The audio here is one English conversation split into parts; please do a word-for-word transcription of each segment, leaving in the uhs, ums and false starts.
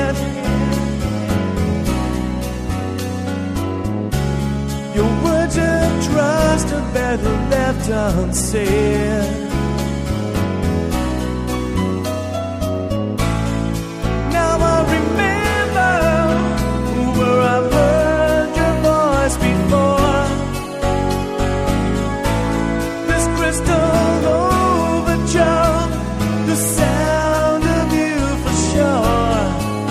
Your words of trust are better left unsaid. Now I remember where I've heard your voice before. This crystal overture, the sound of you for sure.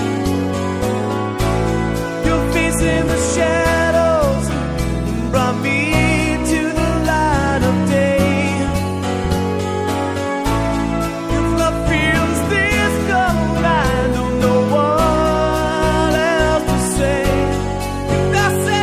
Your face in the shadows brought me to the light of day. If love feels this cold, I don't know what else to say. And I say,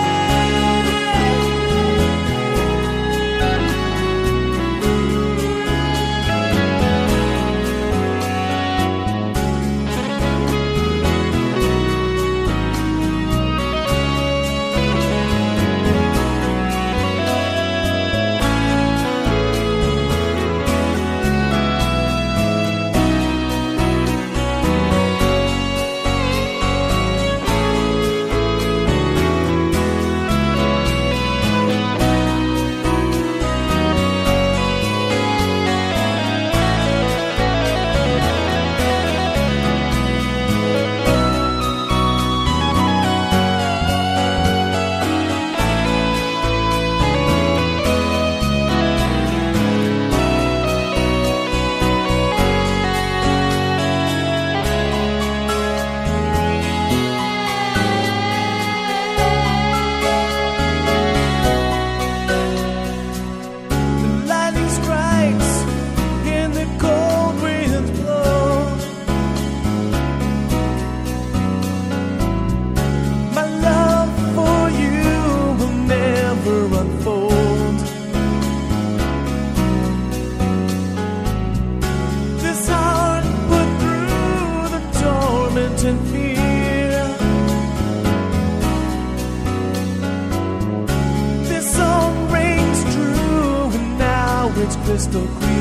lightning strikes and the cold winds blow. My love for you will never unfold. This heart put through the torment and fear. This song rings true, and now it's crystal clear.